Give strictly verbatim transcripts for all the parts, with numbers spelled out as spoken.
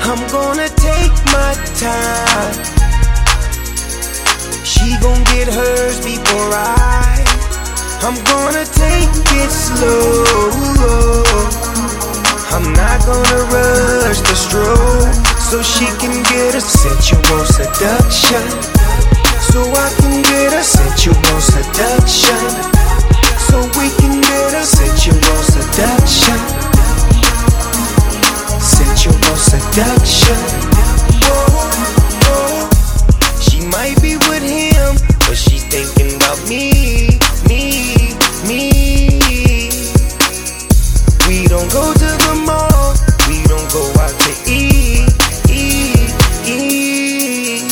I'm gonna take my time. She gon' get hers before I. I'm gonna take it slow. I'm not gonna rush the stroke, so she can get a sensual seduction. So I can get a sensual seduction. So we can get a sensual seduction. Sensual seduction. Whoa, whoa. She might be with him, but she's thinking about me, me, me. We don't go to the mall, we don't go out to eat, eat, eat.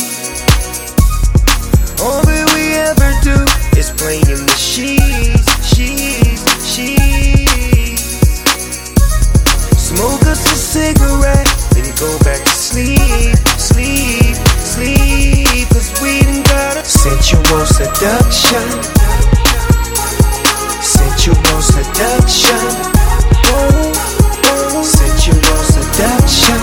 All that we ever do is play in the sheets, sheets, sheets. Smoke us a cigarette, then go back to sleep, sleep, sleep. Cause we done got a sensual seduction. Sensual seduction. Oh, oh. Sensual seduction.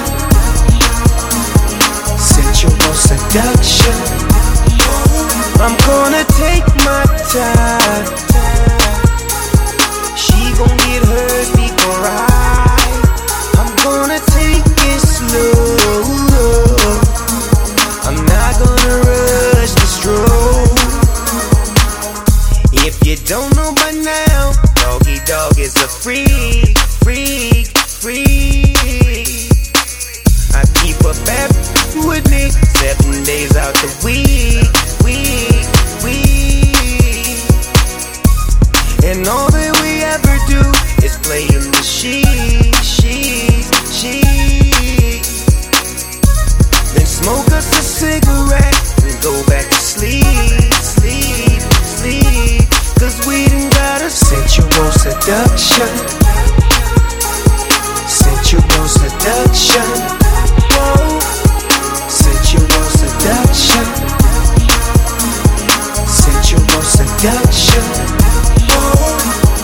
Sensual seduction. I'm gonna take my time. She gon' get hers before I. I'm gonna take it slow. I'm not gonna rush the stroke. If you don't know by now, Doggy Dog is a freak, freak, freak. I keep a bad with me seven days out the week, week, week. And all that we ever do is play in the sheets, sheets, sheets. Then smoke us a cigarette and go back to sleep, sleep, sleep. Cause we done got a sensual seduction. Sensual seduction. Whoa. Sensual seduction. Sensual seduction. Whoa.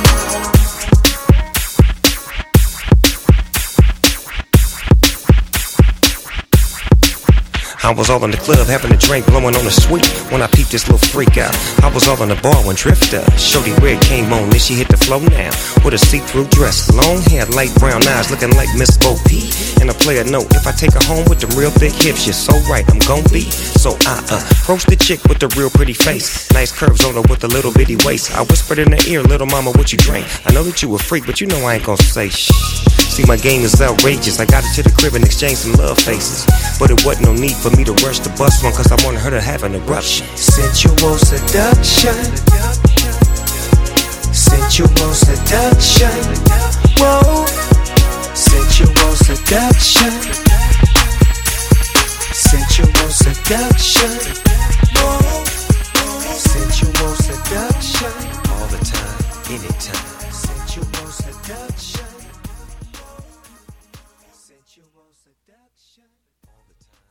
I was all in the club having a drink, blowing on the sweet when I peeped this little freak out. I was all in the bar when Drifter, shorty red came on, then she hit the floor now with a see-through dress, long hair, light brown eyes, looking like Miss Bo Peep. And a player note, if I take her home with them real big hips, you're so right, I'm gon' be. So I uh, approached the chick with the real pretty face, nice curves on her with a little bitty waist. I whispered in her ear, little mama, what you drink? I know that you a freak, but you know I ain't gon' say shh. See, my game is outrageous. I got her to the crib and exchanged some love faces, but it wasn't no need for me to rush the bus one, cause I wanted her to have an eruption. Sensual seduction. Sensual seduction. Whoa. Sensual seduction. Sensual seduction. Whoa. Sensual seduction. All the time, anytime. Sensual seduction. Sensual seduction. All the time.